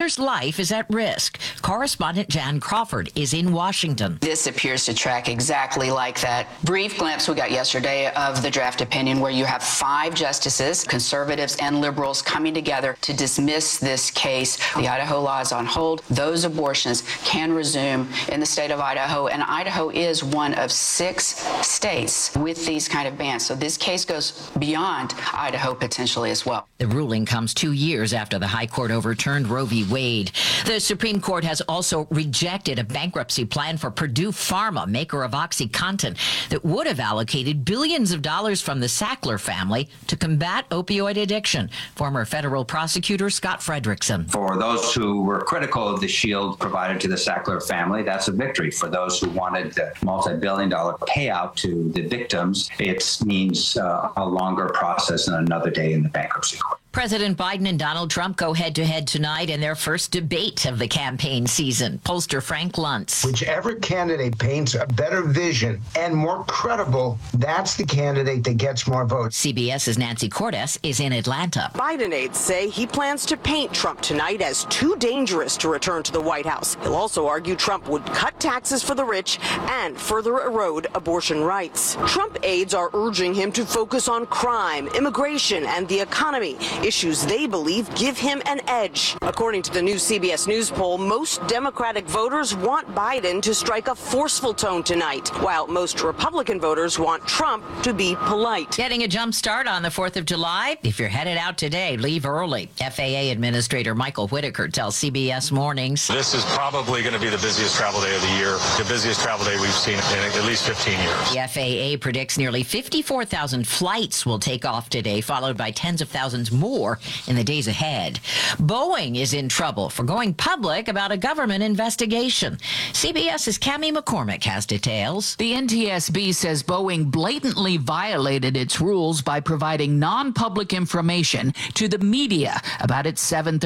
daughter's life is at risk. Correspondent Jan Crawford is in Washington. This appears to track exactly like that brief glimpse we got yesterday of the draft opinion, where you have 5 justices, conservatives and liberals, coming together to dismiss this case. The Idaho law is on hold. Those abortions can resume in the state of Idaho, and Idaho is one of 6 states with these kind of bans. So this case goes beyond Idaho potentially as well. The ruling comes 2 years after the High Court overturned Roe v. Wade. The Supreme Court has also rejected a bankruptcy plan for Purdue Pharma, maker of OxyContin, that would have allocated billions of dollars from the Sackler family to combat opioid addiction. Former federal prosecutor Scott Frederickson. For those who were critical of the shield provided to the Sackler family, that's a victory. For those who wanted the multi-billion-dollar payout to the victims, it means a longer process and another day in the bankruptcy court. President Biden and Donald Trump go head-to-head tonight in their first debate of the campaign season. Pollster Frank Luntz. Whichever candidate paints a better vision and more credible, that's the candidate that gets more votes. CBS's Nancy Cordes is in Atlanta. Biden aides say he plans to paint Trump tonight as too dangerous to return to the White House. He'll also argue Trump would cut taxes for the rich and further erode abortion rights. Trump aides are urging him to focus on crime, immigration, and the economy, issues they believe give him an edge. According to the new CBS News poll, most Democratic voters want Biden to strike a forceful tone tonight, while most Republican voters want Trump to be polite. Getting a jump start on the 4th of July? If you're headed out today, leave early. FAA Administrator Michael Whitaker tells CBS Mornings. This is probably going to be the busiest travel day of the year, the busiest travel day we've seen in at least 15 years. The FAA predicts nearly 54,000 flights will take off today, followed by tens of thousands more in the days ahead. Boeing is in trouble for going public about a government investigation. CBS's Cammie McCormick has details. The NTSB says Boeing blatantly violated its rules by providing non-public information to the media about its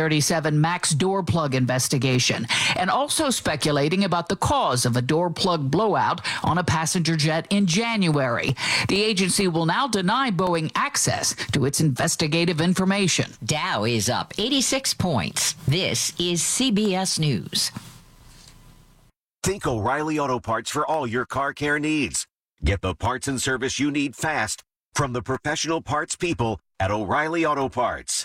737 MAX door plug investigation, and also speculating about the cause of a door plug blowout on a passenger jet in January. The agency will now deny Boeing access to its investigative information. Dow is up 86 points. This is CBS News. Think O'Reilly Auto Parts for all your car care needs. Get the parts and service you need fast from the professional parts people at O'Reilly Auto Parts.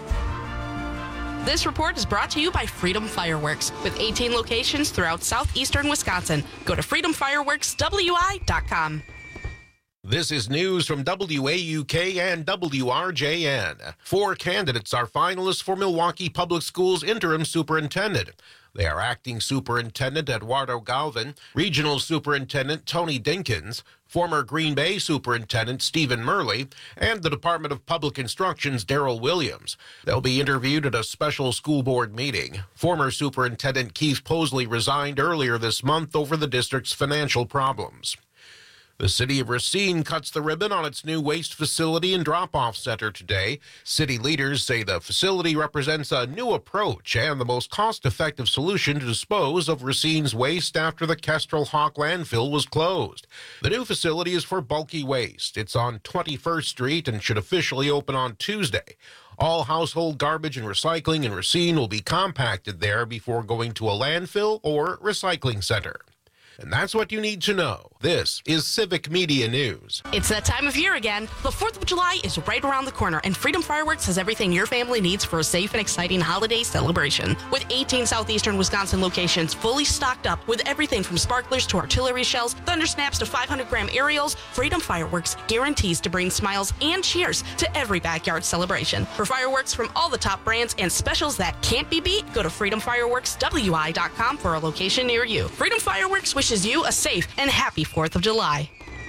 This report is brought to you by Freedom Fireworks, with 18 locations throughout southeastern Wisconsin. Go to freedomfireworkswi.com. This is news from WAUK and WRJN. 4 candidates are finalists for Milwaukee Public Schools interim superintendent. They are acting superintendent Eduardo Galvin, regional superintendent Tony Dinkins, former Green Bay superintendent Stephen Murley, and the Department of Public Instruction's Darrell Williams. They'll be interviewed at a special school board meeting. Former Superintendent Keith Posley resigned earlier this month over the district's financial problems. The city of Racine cuts the ribbon on its new waste facility and drop-off center today. City leaders say the facility represents a new approach and the most cost-effective solution to dispose of Racine's waste after the Kestrel Hawk landfill was closed. The new facility is for bulky waste. It's on 21st Street and should officially open on Tuesday. All household garbage and recycling in Racine will be compacted there before going to a landfill or recycling center. And that's what you need to know. This is Civic Media News. It's that time of year again. The 4th of July is right around the corner, and Freedom Fireworks has everything your family needs for a safe and exciting holiday celebration. With 18 southeastern Wisconsin locations fully stocked up with everything from sparklers to artillery shells, thunder snaps to 500-gram aerials, Freedom Fireworks guarantees to bring smiles and cheers to every backyard celebration. For fireworks from all the top brands and specials that can't be beat, go to freedomfireworkswi.com for a location near you. Freedom Fireworks wishes you a safe and happy 4th of July.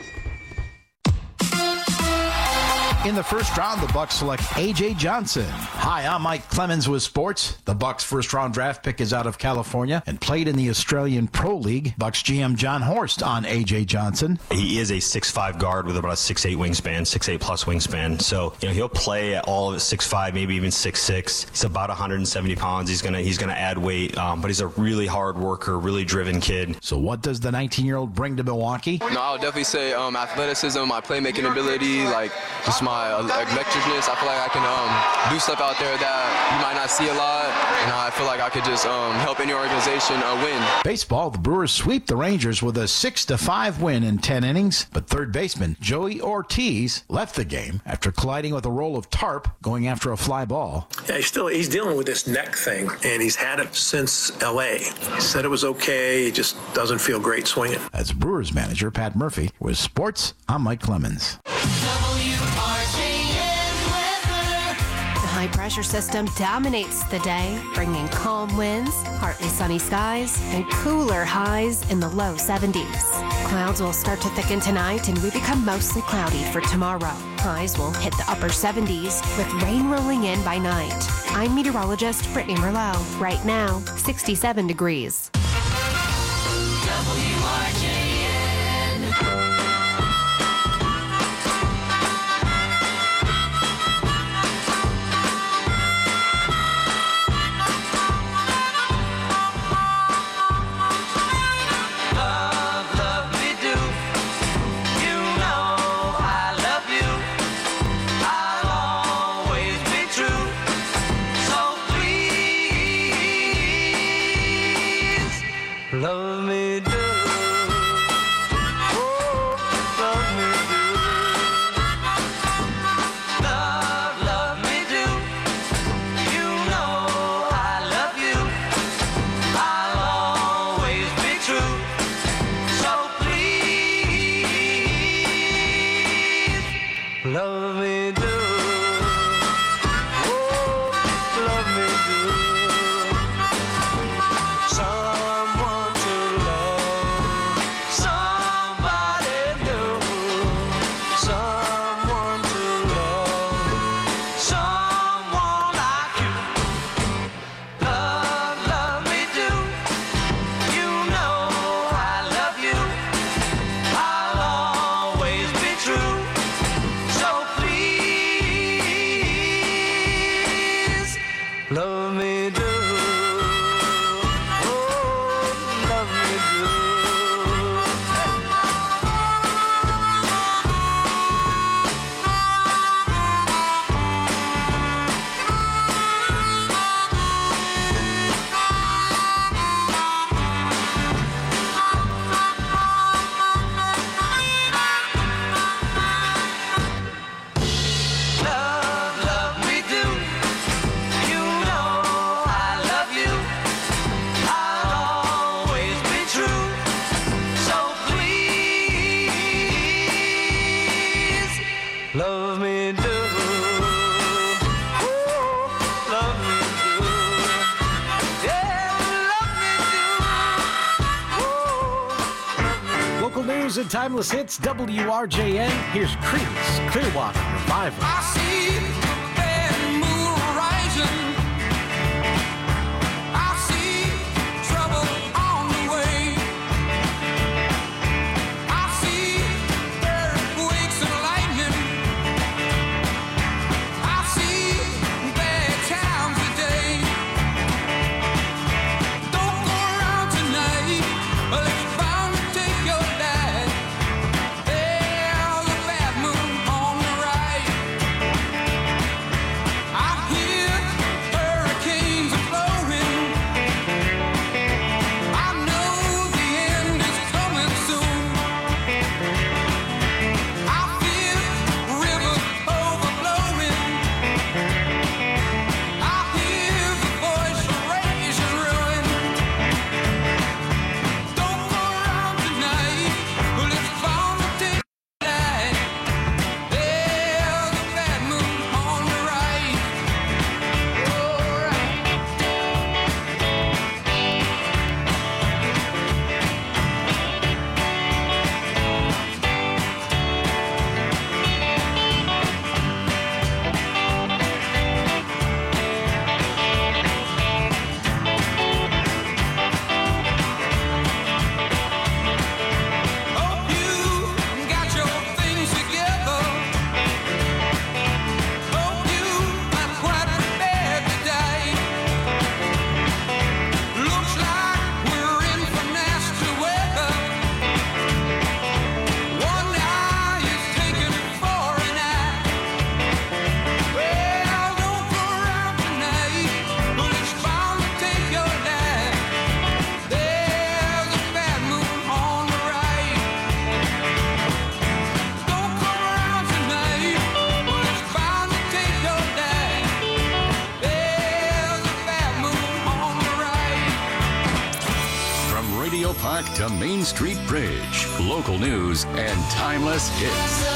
In the first round, the Bucs select A.J. Johnson. Hi, I'm Mike Clemens with sports. The Bucs' first-round draft pick is out of California and played in the Australian Pro League. Bucs GM John Horst on A.J. Johnson. He is a 6'5" guard with about a 6'8" wingspan, 6'8" plus wingspan. So, he'll play at all of it 6'5", maybe even 6'6". He's about 170 pounds. He's gonna add weight, but he's a really hard worker, really driven kid. So what does the 19-year-old bring to Milwaukee? No, I would definitely say athleticism, my playmaking ability, just my electricness. I feel like I can do stuff out there that you might not see a lot, and I feel like I could just help any organization win. Baseball, the Brewers sweep the Rangers with a 6-5 win in 10 innings, but third baseman Joey Ortiz left the game after colliding with a roll of tarp going after a fly ball. Yeah, he's dealing with this neck thing, and he's had it since L.A. He said it was okay, he just doesn't feel great swinging. As Brewers manager Pat Murphy. With sports, I'm Mike Clemens. High pressure system dominates the day, bringing calm winds, partly sunny skies, and cooler highs in the low 70s. Clouds will start to thicken tonight, and we become mostly cloudy for tomorrow. Highs will hit the upper 70s, with rain rolling in by night. I'm meteorologist Brittany Merlot. Right now, 67 degrees. Love me do. Oh, love me do. Love me do. You know I love you. I'll always be true. So please, love me do. Oh, love me do. Love me do. Oh, love me do. Love me do. You know I love you. I'll always be true. So please, love me do. Oh, love me do. Yeah, love me do. Local news and timeless hits, WRJN. Here's Creedence Clearwater Revival. I see that moon rising. I see trouble on the way. I see earthquakes and lightning. I see bad times today. Don't go around tonight, but it's bound to take your life. There's a bad moon on the right. Memorial Park to Main Street Bridge. Local news and timeless hits.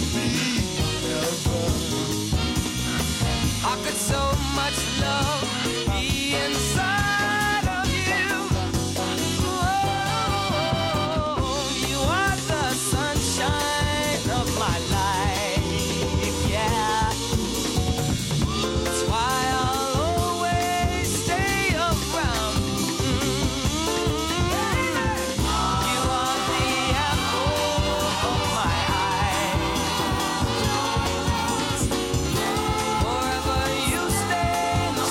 me ever. How could so much love be inside of you? Oh, you are the sunshine of my life, yeah. That's why I'll always stay around. You are the apple of my eye. Forever you stay the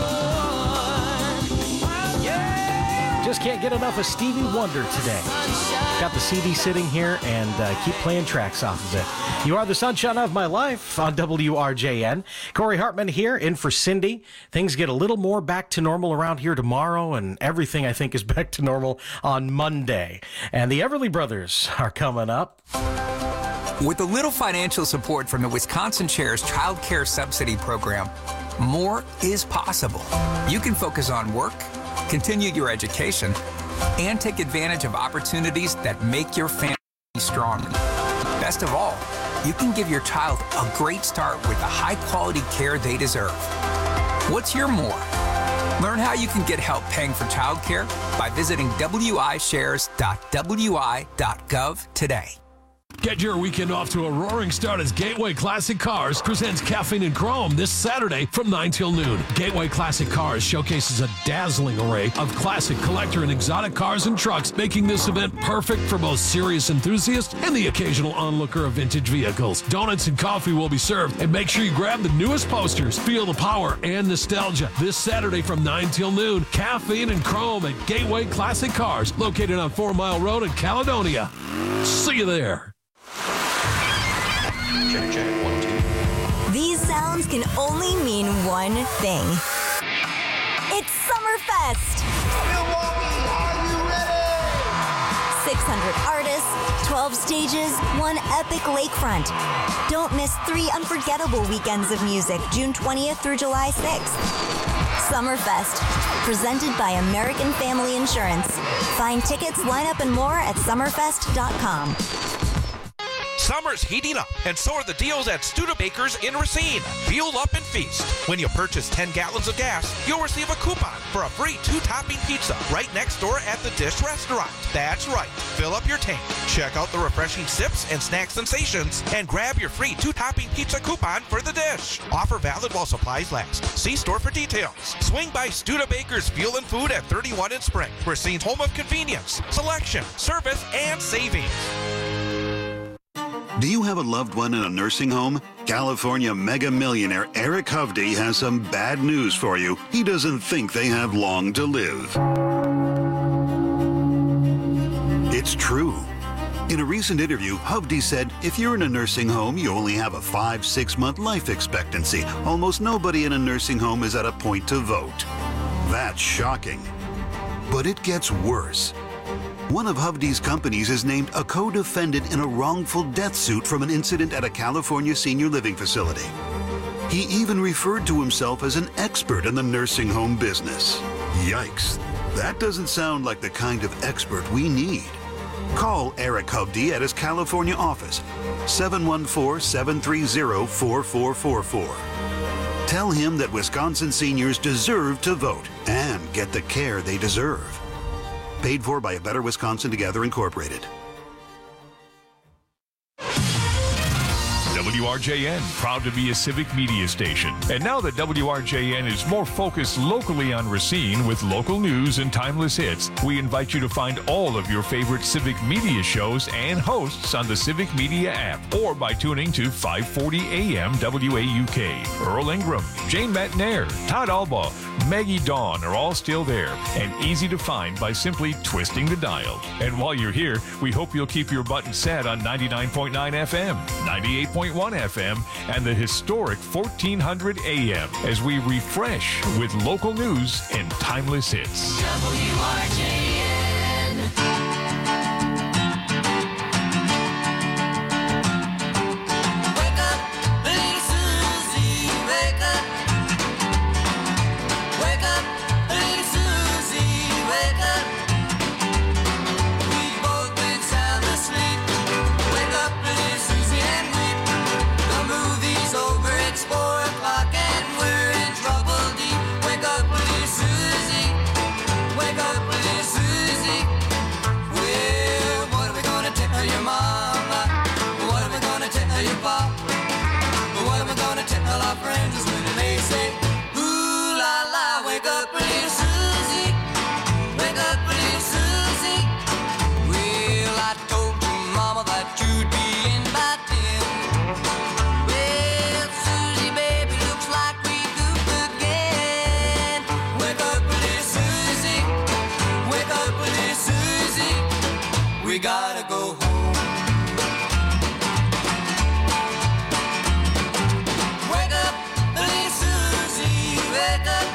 sun. Yeah. Just can't get enough of Stevie Wonder today. Got the CD sitting here and keep playing tracks off of it. You are the sunshine of my life on WRJN. Corey Hartman here, in for Cindy. Things get a little more back to normal around here tomorrow, and everything, I think, is back to normal on Monday. And the Everly Brothers are coming up. With a little financial support from the Wisconsin Chair's Child Care Subsidy Program, more is possible. You can focus on work, continue your education, and take advantage of opportunities that make your family stronger. Best of all, you can give your child a great start with the high-quality care they deserve. What's your more? Learn how you can get help paying for childcare by visiting wishares.wi.gov today. Get your weekend off to a roaring start as Gateway Classic Cars presents Caffeine and Chrome this Saturday from 9 till noon. Gateway Classic Cars showcases a dazzling array of classic, collector, and exotic cars and trucks, making this event perfect for both serious enthusiasts and the occasional onlooker of vintage vehicles. Donuts and coffee will be served, and make sure you grab the newest posters. Feel the power and nostalgia this Saturday from 9 till noon. Caffeine and Chrome at Gateway Classic Cars, located on 4 Mile Road in Caledonia. See you there. Check, 1, 2. These sounds can only mean one thing. It's Summerfest! Milwaukee, are you ready? 600 artists, 12 stages, one epic lakefront. Don't miss 3 unforgettable weekends of music, June 20th through July 6th. Summerfest, presented by American Family Insurance. Find tickets, lineup, and more at summerfest.com. Summer's heating up, and so are the deals at Studebakers in Racine. Fuel up and feast. When you purchase 10 gallons of gas, you'll receive a coupon for a free 2-topping pizza right next door at the Dish Restaurant. That's right. Fill up your tank, check out the refreshing sips and snack sensations, and grab your free 2-topping pizza coupon for the Dish. Offer valid while supplies last. See store for details. Swing by Studebakers Fuel and Food at 31 in Spring. Racine's home of convenience, selection, service, and savings. Do you have a loved one in a nursing home? California mega millionaire Eric Hovde has some bad news for you. He doesn't think they have long to live. It's true. In a recent interview, Hovde said, if you're in a nursing home, you only have a 5-6 month life expectancy. Almost nobody in a nursing home is at a point to vote. That's shocking. But it gets worse. One of Hovde's companies is named a co-defendant in a wrongful death suit from an incident at a California senior living facility. He even referred to himself as an expert in the nursing home business. Yikes. That doesn't sound like the kind of expert we need. Call Eric Hovde at his California office, 714-730-4444. Tell him that Wisconsin seniors deserve to vote and get the care they deserve. Paid for by A Better Wisconsin Together, Incorporated. WRJN, proud to be a civic media station. And now that WRJN is more focused locally on Racine with local news and timeless hits, we invite you to find all of your favorite civic media shows and hosts on the Civic Media app or by tuning to 540 AM WAUK. Earl Ingram, Jane Matnair, Todd Alba, Maggie Dawn are all still there and easy to find by simply twisting the dial. And while you're here, we hope you'll keep your button set on 99.9 FM, 98.1 FM, and the historic 1400 AM as we refresh with local news and timeless hits. WRJN. Wake up, little Susie, wake up. Wake up, little Susie, wake up. We've both been sound asleep. Wake up, little Susie, and weep. we gotta go home. Wake up, little Susie, wake up.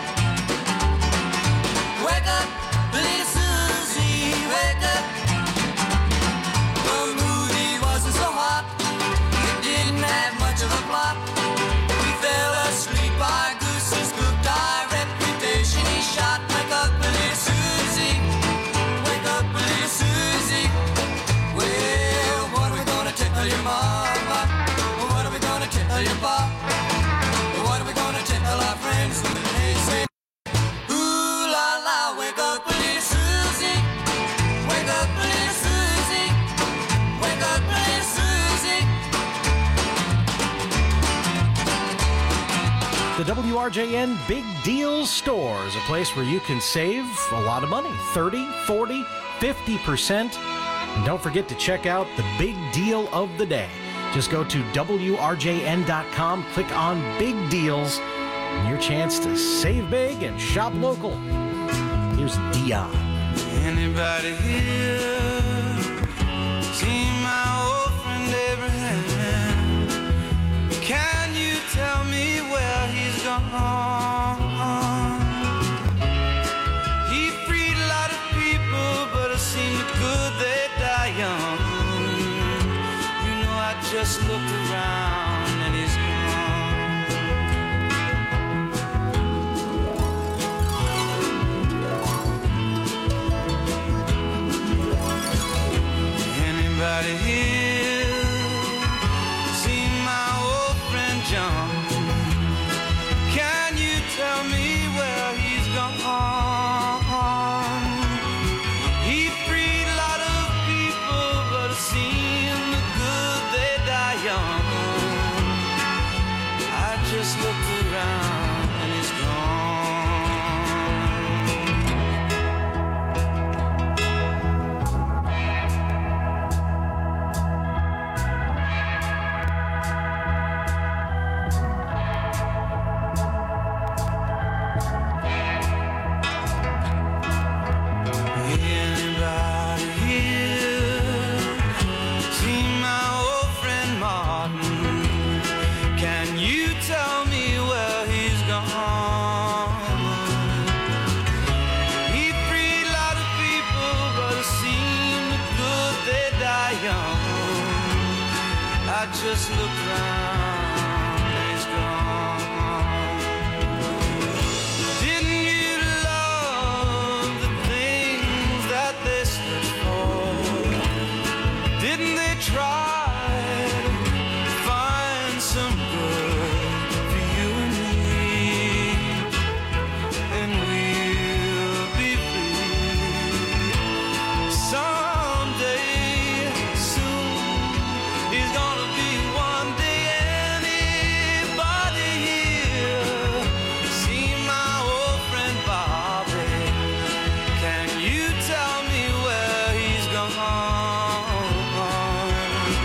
Wake up, little Susie, wake up. The movie wasn't so hot, it didn't have much of a plot. We fell asleep, our gooses cooked, our reputation he shot. Wake up, little Susie, wake up, little Susie. Well, what are we gonna tell your mama? What are we gonna tell your pop? What are we gonna tell our friends when they say, ooh la la, wake up, little Susie. Wake up, little Susie. Wake up, little Susie. The WRJN Big Deals Store is a place where you can save a lot of money, 30, 40, 50%. And don't forget to check out the big deal of the day. Just go to WRJN.com, click on Big Deals, and your chance to save big and shop local. Here's Dion. Anybody here seen my old friend Abraham? Can you tell me where he's gone? He freed a lot of people, but it seemed good they die young. You know, I just looked around and he's anybody here seen my old friend John? Can you tell me where he's gone? He freed a lot of people, but it seemed good they die young. I just looked around and he's gone. Anybody here seen my old friend Martin? Can you tell me where he's gone? He freed a lot of people, but it seemed good they die young. I just looked around and he's gone. Didn't you love the things that they stood for? Didn't they try to find some good for you and me? And we'll be free someday soon. He's gonna be one day. Anybody here see my old friend Bobby? Can you tell me where he's gone?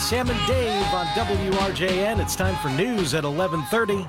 Sam and Dave on WRJN. It's time for news at 11:30.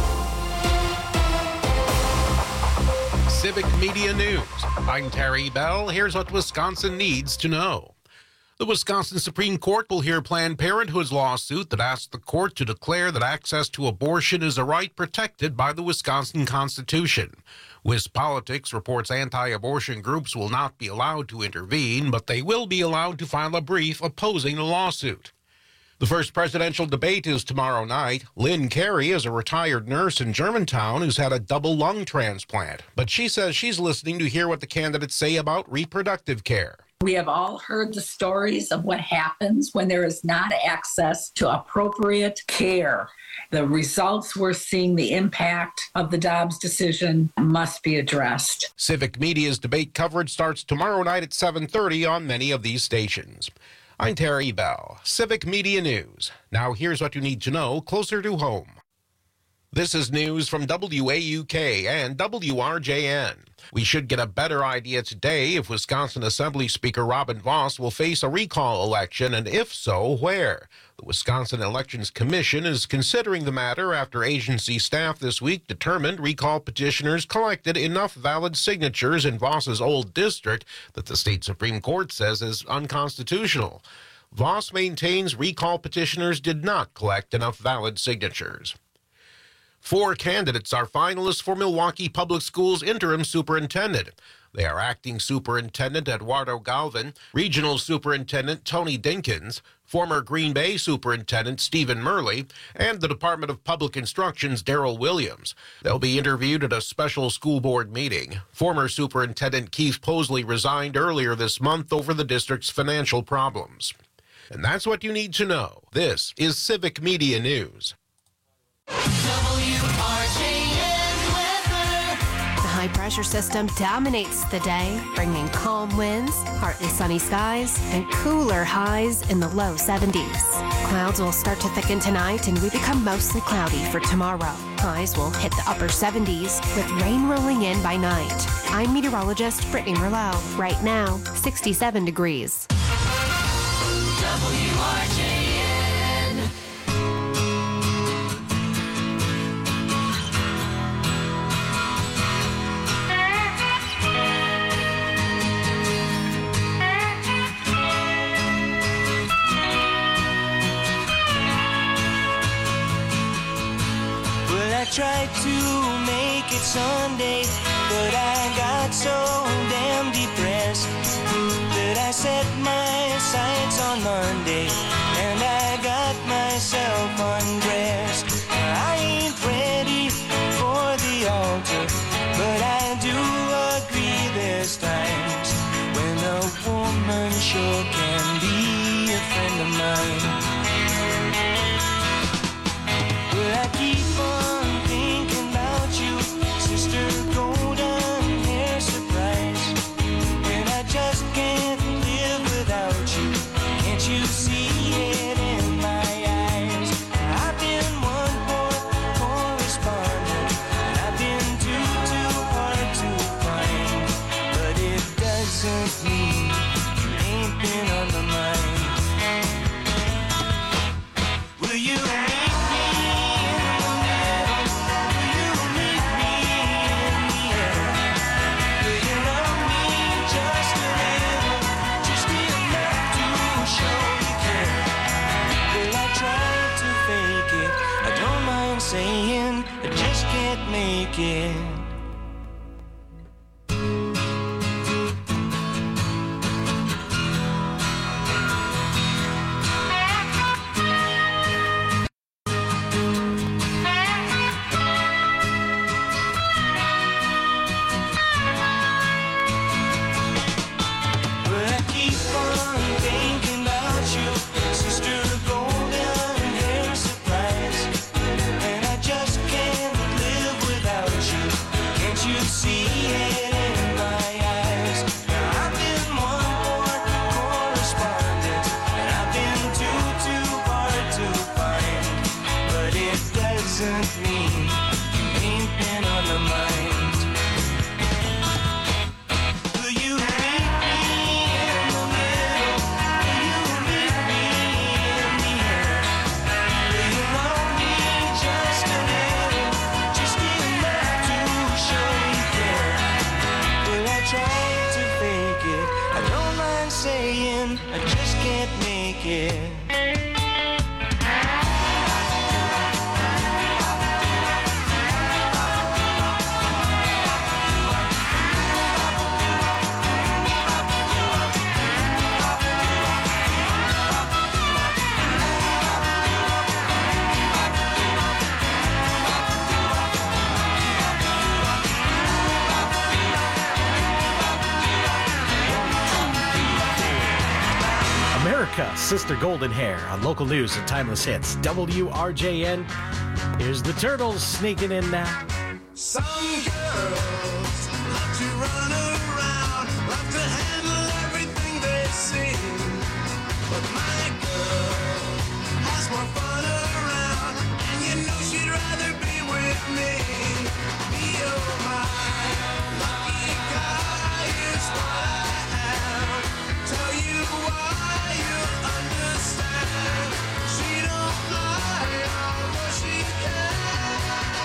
Civic Media News. I'm Terry Bell. Here's what Wisconsin needs to know. The Wisconsin Supreme Court will hear Planned Parenthood's lawsuit that asks the court to declare that access to abortion is a right protected by the Wisconsin Constitution. WisPolitics reports anti-abortion groups will not be allowed to intervene, but they will be allowed to file a brief opposing the lawsuit. The first presidential debate is tomorrow night. Lynn Carey is a retired nurse in Germantown who's had a double lung transplant, but she says she's listening to hear what the candidates say about reproductive care. We have all heard the stories of what happens when there is not access to appropriate care. The results we're seeing, the impact of the Dobbs decision must be addressed. Civic Media's debate coverage starts tomorrow night at 7:30 on many of these stations. I'm Terry Bell, Civic Media News. Now here's what you need to know closer to home. This is news from WAUK and WRJN. We should get a better idea today if Wisconsin Assembly Speaker Robin Vos will face a recall election, and if so, where. The Wisconsin Elections Commission is considering the matter after agency staff this week determined recall petitioners collected enough valid signatures in Vos's old district that the state Supreme Court says is unconstitutional. Vos maintains recall petitioners did not collect enough valid signatures. 4 candidates are finalists for Milwaukee Public Schools interim superintendent. They are acting superintendent Eduardo Galvin, regional superintendent Tony Dinkins, former Green Bay superintendent Stephen Murley, and the Department of Public Instruction's Darrell Williams. They'll be interviewed at a special school board meeting. Former Superintendent Keith Posley resigned earlier this month over the district's financial problems. And that's what you need to know. This is Civic Media News. The high-pressure system dominates the day, bringing calm winds, partly sunny skies, and cooler highs in the low 70s. Clouds will start to thicken tonight, and we become mostly cloudy for tomorrow. Highs will hit the upper 70s, with rain rolling in by night. I'm meteorologist Brittany Merlot. Right now, 67 degrees. WRJN. I tried to make it Sunday, but I got so damn depressed that I set my sights on Monday and I got myself undressed. I ain't ready for the altar, but I do agree there's times when a woman sure can be a friend of mine. Well, I keep on thinking about you, sister golden hair surprise, and I just can't live without you. Can't you see it in my eyes? I've been one poor correspondent, and I've been too hard to find, but it doesn't mean you ain't been on my mind. Will you meet me in the middle? Will you meet me in the end? Will you love me just a little, just enough to show you care? Will I try to fake it? I don't mind saying I just can't make it. But I keep on thinking about you, sister golden hair surprise, and I just can't live without you. Can't you see it in my eyes? Now I've been one more correspondent, and I've been too hard to find, but it doesn't mean you ain't been on my mind. Will you meet me in the middle? Will you meet me in the Erica, Sister Golden Hair on local news and timeless hits. WRJN. Here's the Turtles sneaking in now. Some girls love to run around, love to handle everything they see. But my girl has more fun around, and you know she'd rather be with me. You're my lucky guy is what I am. Tell you why you'll understand. She don't lie, although she can.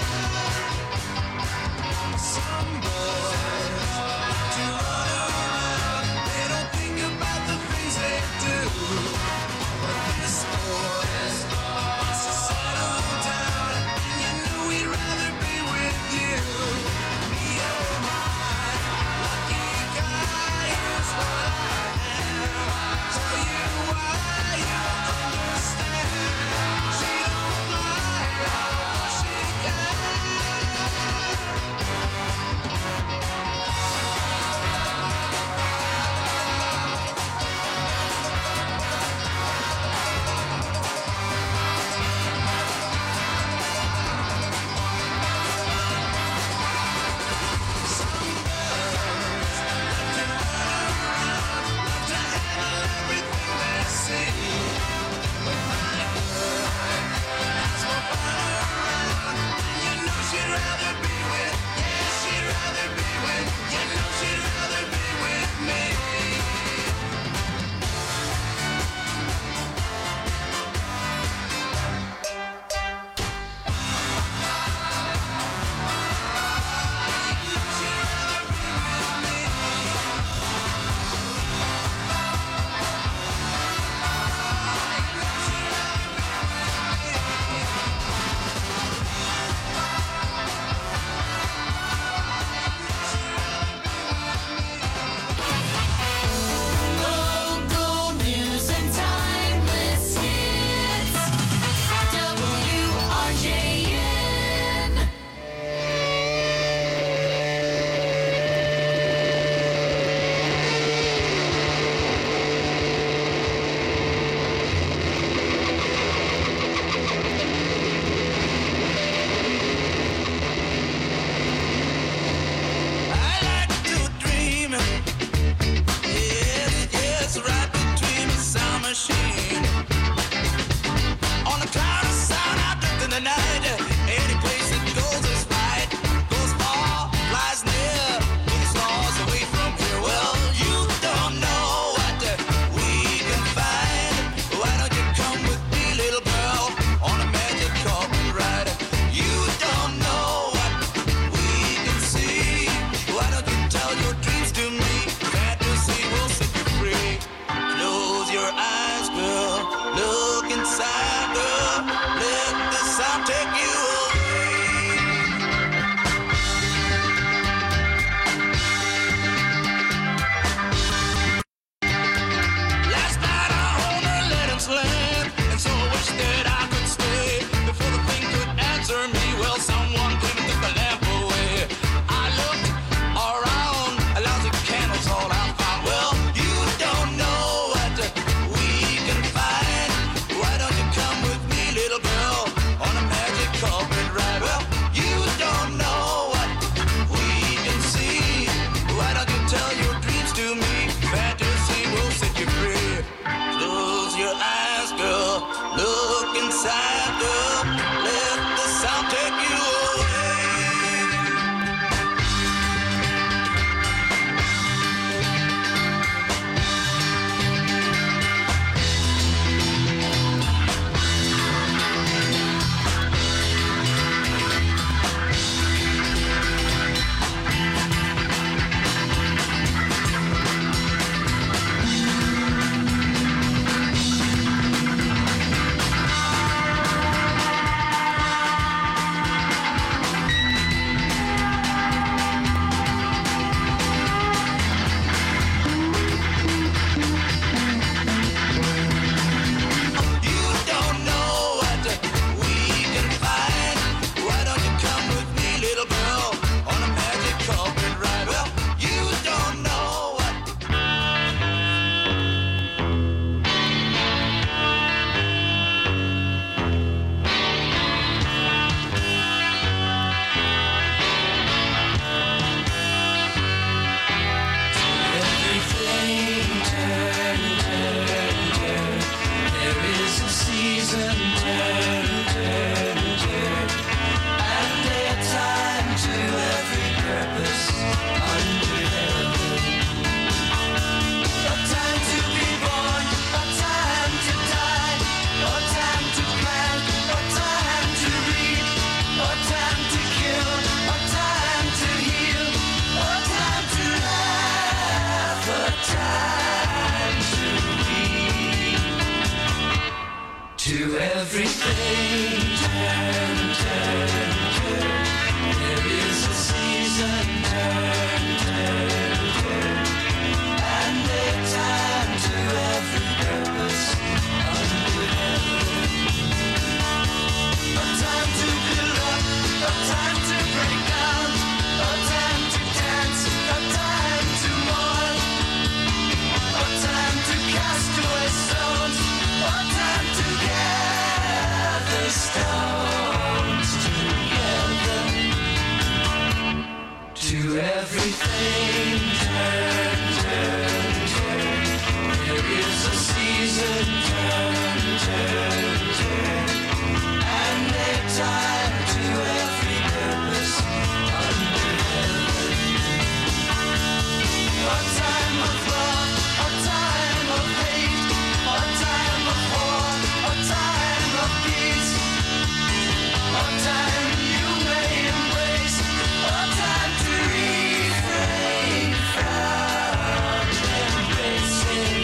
Some boys like to run around. They don't think about the things they do. But this boy wants to settle down, and you know he'd rather be with you. You're my lucky guy, here's what I am. Tell you why you'll understand. She don't lie, although she can. Local news and timeless hits. WRJN. I like to dream. Yes, right between the sound machine. On a cloud of sound, I drift in the night. Any place it goes is right. Goes far, flies near. Moves stars away from here. Well, you don't know what we can find. Why don't you come with me, little girl, on a magic carpet ride? You don't know what we can see. Why don't you tell your dreams to me? Fantasy will set you free. Close your eyes, girl. Look inside, girl. Let the sound take you away. Last night I owned a Letham's land, and so I wish that I could stay. Before the thing could answer me, well, someone came and took the lamp away. I looked around, a lousy candle's all I found. Well, you don't know what we can find. Why don't you come with me, little girl, on a magic everything turn, turn, turn. There is a season, turn, turn, turn. And a time to every purpose under heaven. A time to build up, a time to break down, a time to dance, a time to mourn, a time to cast away stones, a time to gather stones together. To everything turn, turn, turn. There is a season, turn, turn, turn. And a time to every purpose under heaven. A time of love, a time of hate, a time of war, a time of peace, a time you may embrace, a time to refrain from embracing.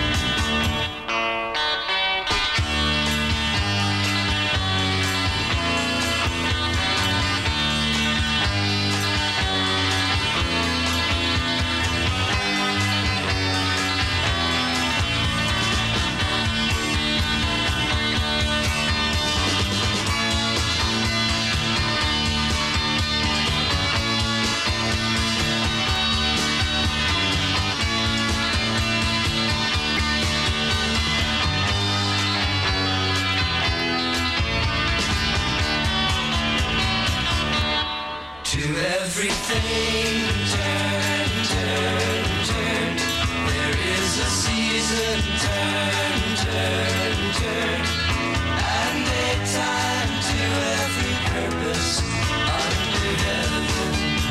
To everything turn, turn, turn. There is a season, turn, turn, turn. And a time to every purpose under heaven.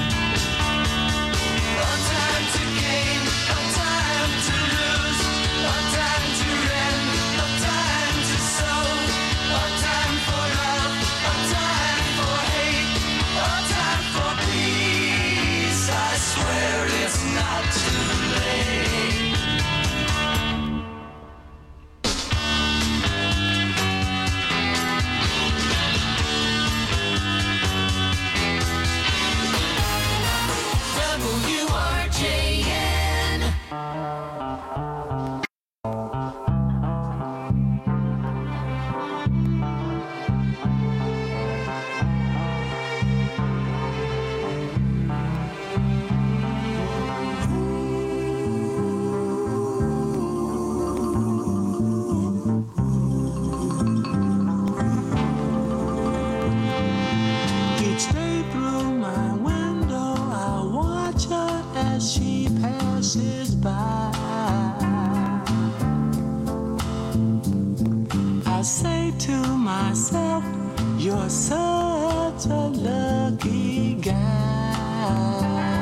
A time to gain, a time to lose, a time to rend, a time to sow, a time for love, a time for hate, a time for peace. I swear it's not too late. WRJN. Each day through my window, I watch her as she passes by. I say to myself, you're such a lucky guy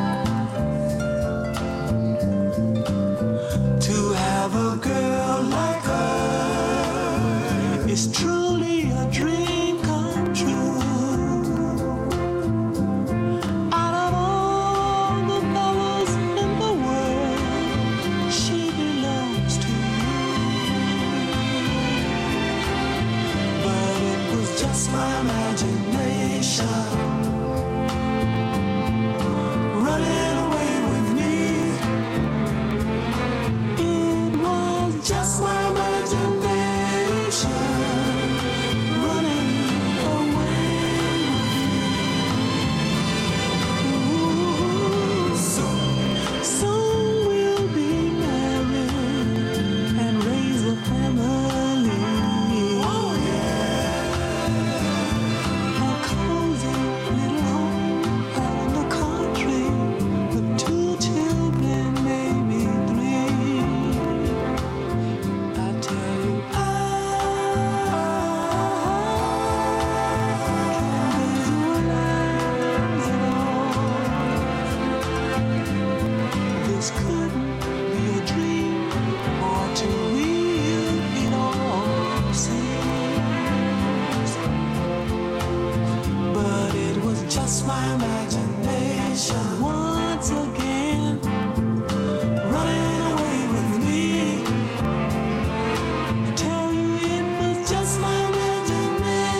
to have a girl like her. Is truly a dream come true. Out of all the fellas in the world, she belongs to you. But it was just my imagination running away with me. It was just my imagination running away with me. Soon we'll be married and raise a family. Oh yeah. A cozy little home out in the country with 2 children, maybe 3. I tell you, I can't visualize it all. This couldn't be a dream or too real it all seems. But it was just my imagination once again running away with me. I tell you it was just my imagination.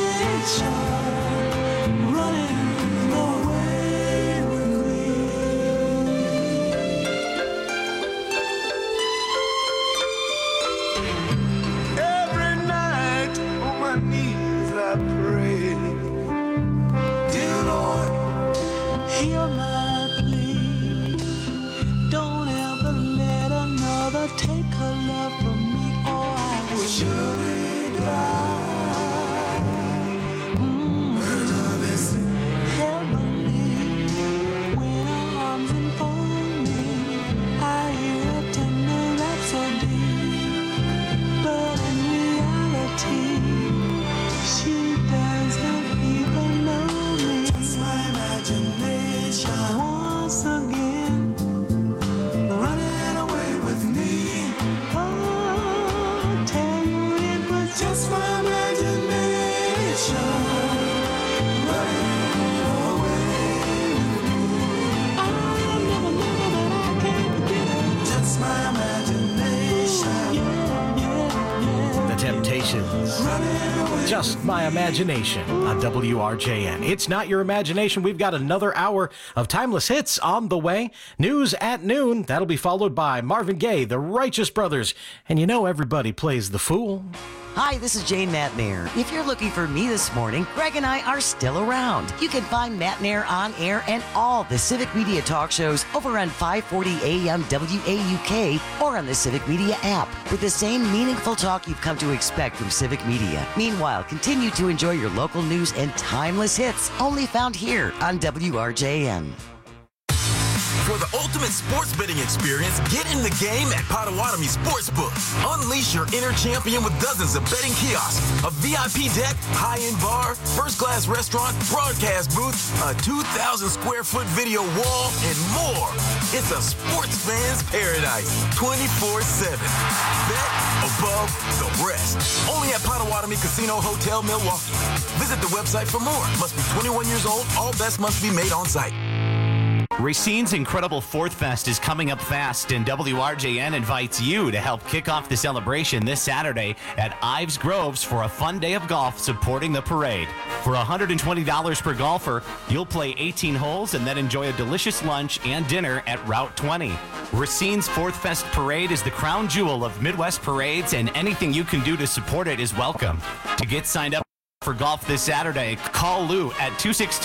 just my imagination on WRJN. It's not your imagination. We've got another hour of timeless hits on the way. News at noon. That'll be followed by Marvin Gaye, the Righteous Brothers. And you know everybody plays the fool. Hi, this is Jane Matt Nair. If you're looking for me this morning, Greg and I are still around. You can find Matt Nair on air and all the Civic Media talk shows over on 540 AM WAUK or on the Civic Media app with the same meaningful talk you've come to expect from Civic Media. Meanwhile, continue to enjoy your local news and timeless hits only found here on WRJN. For the ultimate sports betting experience, get in the game at Potawatomi Sportsbook. Unleash your inner champion with dozens of betting kiosks, a VIP deck, high-end bar, first-class restaurant, broadcast booth, a 2,000-square-foot video wall, and more. It's a sports fan's paradise, 24/7. Bet above the rest. Only at Potawatomi Casino Hotel, Milwaukee. Visit the website for more. Must be 21 years old. All bets must be made on site. Racine's Incredible Fourth Fest is coming up fast, and WRJN invites you to help kick off the celebration this Saturday at Ives Groves for a fun day of golf supporting the parade. For $120 per golfer, you'll play 18 holes and then enjoy a delicious lunch and dinner at Route 20. Racine's Fourth Fest Parade is the crown jewel of Midwest parades, and anything you can do to support it is welcome. To get signed up for golf this Saturday, call Lou at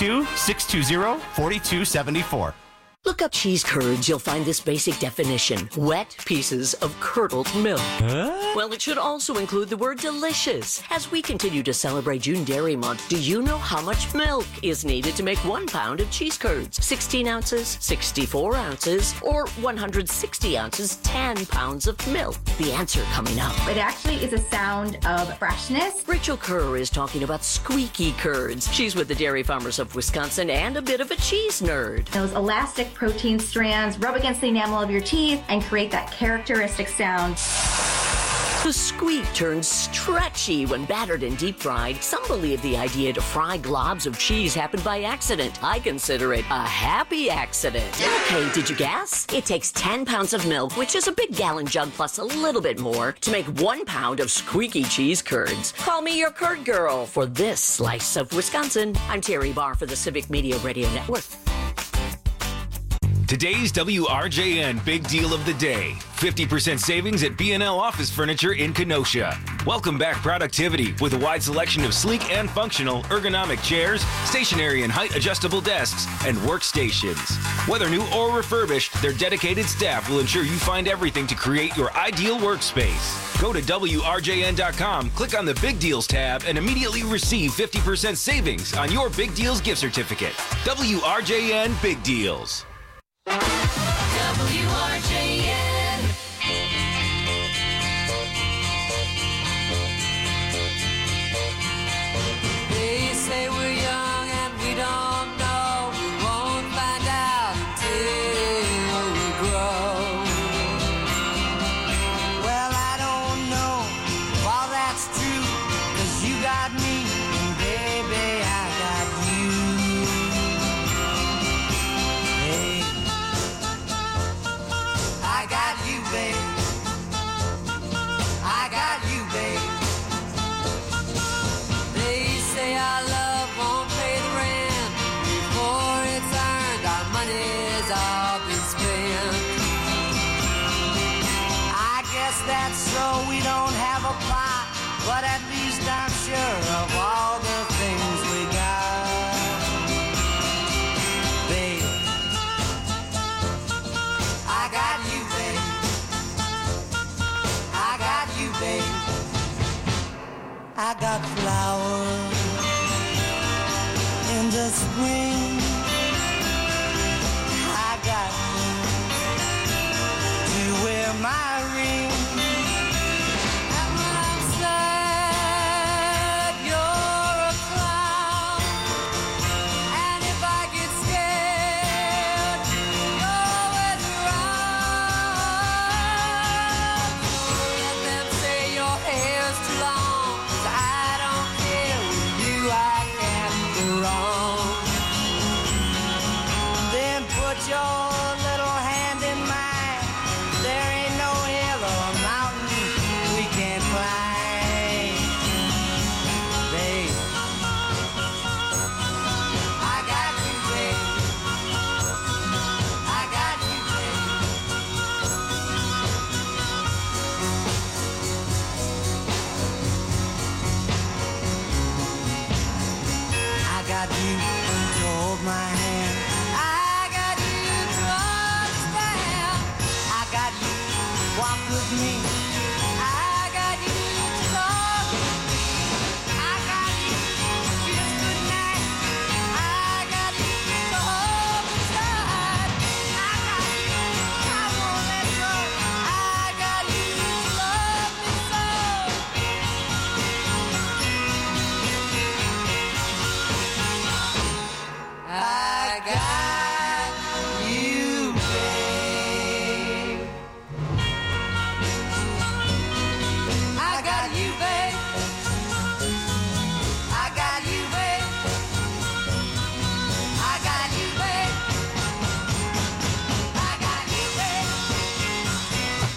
262-620-4274. Look up cheese curds. You'll find this basic definition: wet pieces of curdled milk. Well, it should also include the word delicious. As we continue to celebrate June Dairy Month, do you know how much milk is needed to make 1 pound of cheese curds? 16 ounces, 64 ounces, or 160 ounces, 10 pounds of milk? The answer coming up. It actually is a sound of freshness. Rachel Kerr is talking about squeaky curds. She's with the Dairy Farmers of Wisconsin and a bit of a cheese nerd. Those elastic protein strands rub against the enamel of your teeth and create that characteristic sound. The squeak turns stretchy when battered and deep fried. Some believe the idea to fry globs of cheese happened by accident. I consider it a happy accident. Okay, did you guess? It takes 10 pounds of milk, which is a big gallon jug plus a little bit more, to make 1 pound of squeaky cheese curds. Call me your curd girl for this slice of Wisconsin. I'm Terry Barr for the Civic Media Radio Network. Today's WRJN Big Deal of the Day. 50% savings at B&L Office Furniture in Kenosha. Welcome back productivity with a wide selection of sleek and functional ergonomic chairs, stationary and height adjustable desks, and workstations. Whether new or refurbished, their dedicated staff will ensure you find everything to create your ideal workspace. Go to WRJN.com, click on the Big Deals tab, and immediately receive 50% savings on your Big Deals gift certificate. WRJN Big Deals. WRJN. They say we're young and we don't know. We won't find out until we grow. Well, I don't know if all that's true, 'cause you got me and baby, I got you. Hey, I got you, babe. I got you, babe. They say our love won't pay the rent before it's earned. Our money's all been spent. I guess that's so we don't have a plot, but at least I'm sure of all the things we got. Babe, I got you, babe. I got you, babe. I got flowers in the spring. I got you to wear my ring. And when I'm sad, you're a clown. And if I get scared, you're always around. So let them say your hair's too long, 'cause I don't care with you, I can't go wrong. got you to hold my hand. I got you to understand. I got you to walk with me. I got you to love me. I got you to kiss goodnight. I got you to hold me tight. I got you, I won't let go. I got you to love me so. I got you, babe. I got you, babe. I got you, babe. I got you, babe. I got you, babe.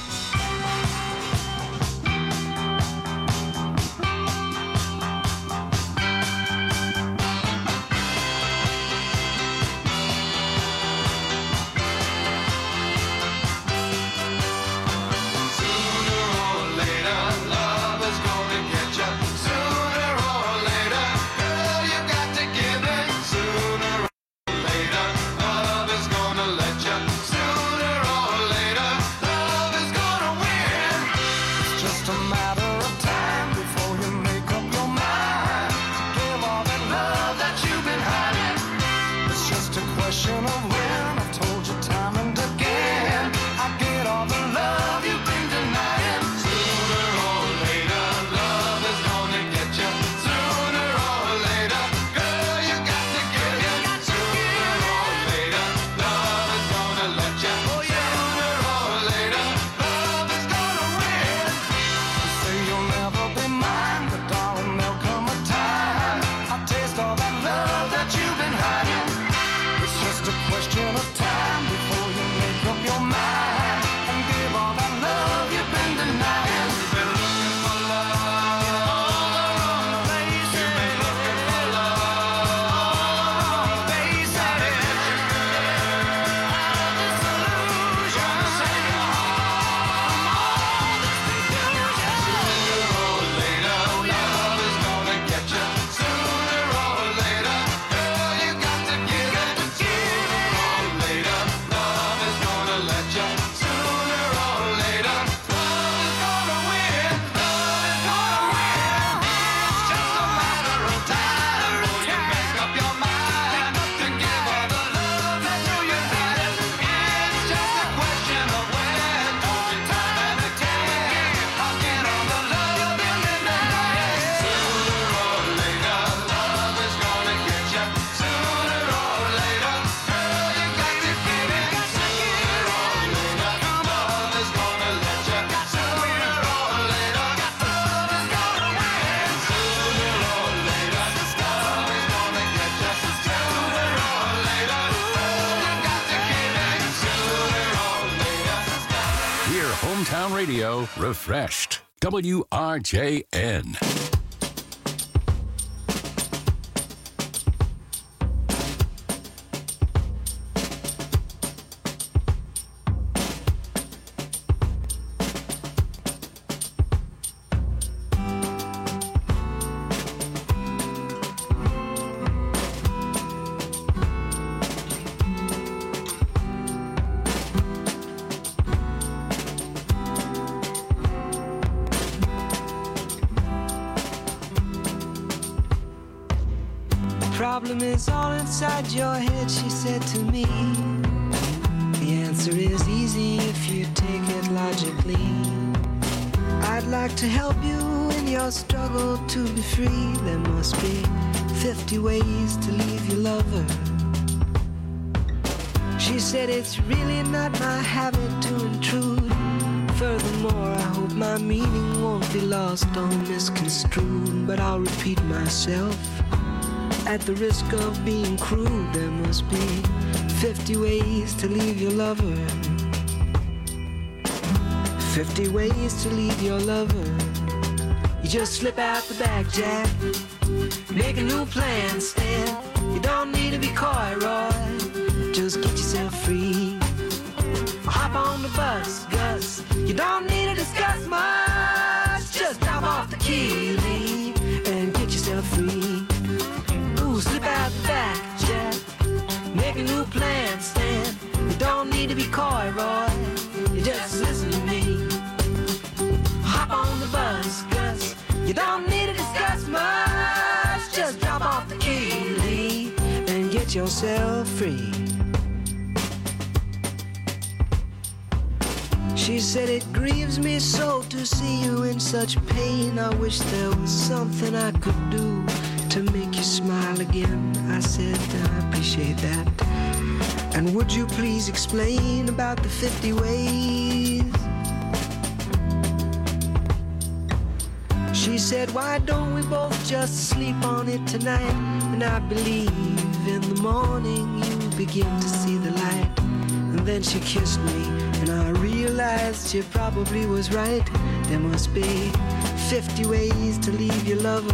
Sooner or later, love is gonna get you. Sooner or later, girl, you got to give in. Sooner or later, love is gonna let you. Sooner or later, love is gonna win. It's just a matter of time before you make up your mind. Give all that love that you've been hiding. It's just a question of when. I've told you time and again. I get all the love you've been denying. Sooner or later, love is gonna get you. Sooner or later, girl, you got to give in. Sooner or later, love is gonna let you. Sooner or later, love is gonna win. You say you'll never be mine, but darling, there'll come a time I'll taste all that love that you've been hiding. It's just a question of time before you make up your mind and give all that love you've been denying. You've been looking for love in all the wrong places. You've been looking for love all the wrong places. Disillusion, save your heart from all this confusion. Sooner or later, love is gonna get you. Sooner or later, girl, you got to give it. Sooner or later, love is gonna let you. Sooner or later, love is gonna win. Love is gonna win. It's just a matter of time before you make up your mind to give all the love that you've hiding. It's just a question of when. Told you time and again. I'll get all the love you've been denying. Sooner or later, love is gonna get you. Sooner or later, girl, you got to give it. Sooner or later, love is gonna let you. Sooner or later, love is gonna win. Sooner or later, love is gonna get you. Sooner or later, you got to give it. Sooner or later. Hear hometown radio refreshed. WRJN. Problem is all inside your head, she said to me. The answer is easy if you take it logically. I'd like to help you in your struggle to be free. There must be 50 ways to leave your lover. She said it's really not my habit to intrude. Furthermore, I hope my meaning won't be lost or misconstrued. But I'll repeat myself. At the risk of being crude, there must be 50 ways to leave your lover. 50 ways to leave your lover. You just slip out the back, Jack. Make a new plan, Stan. You don't need to be coy, Roy. Just get yourself free. Hop on the bus, Gus. You don't need to discuss much. Just drop off the key, leave, and get yourself free. Ooh, slip out to be coy, Roy. You just listen to me. Hop on the bus, Gus. You don't need to discuss much. Just drop off the key, Lee, and get yourself free. She said, it grieves me so to see you in such pain. I wish there was something I could do to make you smile again. I said, I appreciate that. And would you please explain about the 50 ways? She said, why don't we both just sleep on it tonight? And I believe in the morning you begin to see the light. And then she kissed me, and I realized she probably was right. There must be 50 ways to leave your lover.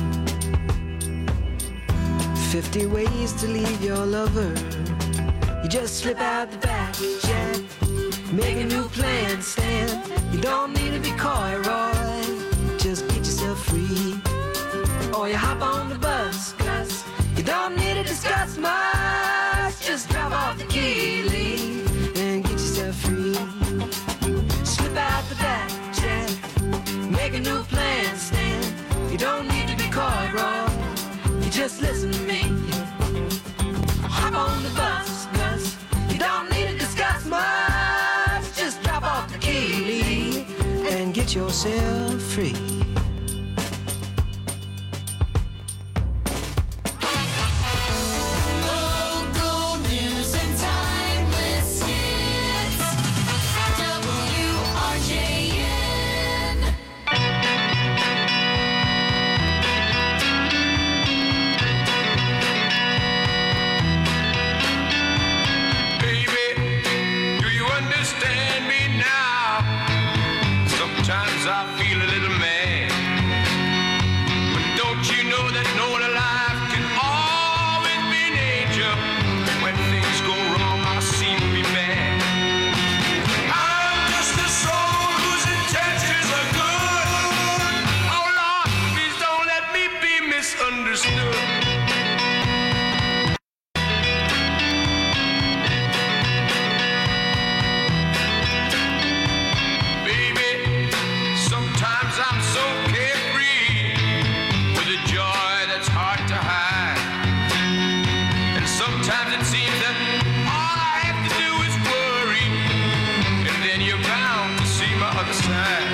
50 ways to leave your lover. You just slip out the back, Jack. Make a new plan, Stan. You don't need to be coy, Roy. Just get yourself free. Or you hop on the bus, Gus. You don't need to discuss much. Just drop off the key, Lee, and get yourself free. Slip out the back, Jack. Make a new plan, Stan. You don't need to be coy, Roy. You just listen to me. Hop on the bus, Gus. You don't need to discuss much. Just drop off the key, Lee, and get yourself free. Local news and timeless hits. WRJN. Baby, do you understand me now? Sometimes I feel a little mad. But don't you know that no one alive can always be an angel? When things go wrong, I seem to be bad. I'm just a soul whose intentions are good. Oh Lord, please don't let me be misunderstood. Baby, sometimes I'm so carefree with a joy that's hard to hide. And sometimes it seems that all I have to do is worry, and then you're bound to see my other side.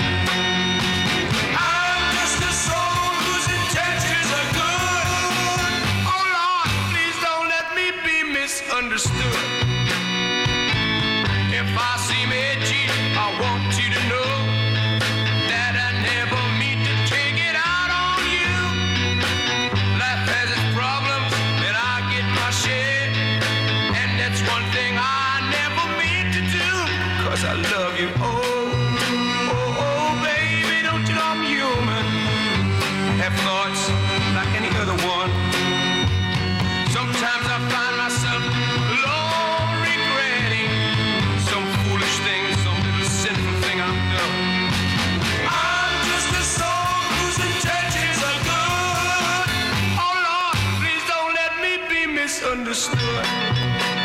I'm just a soul whose intentions are good. Oh Lord, please don't let me be misunderstood. If I seem edgy, I want you to know that I never mean to take it out on you. Life has its problems, and I get my share. And that's one thing I never mean to do, 'cause I love you. Oh, baby, don't you know I'm human? Have thoughts like any other one. Sometimes I find myself alone regretting some foolish thing, some little sinful thing I've done. I'm just a soul whose intentions are good. Oh Lord, please don't let me be misunderstood.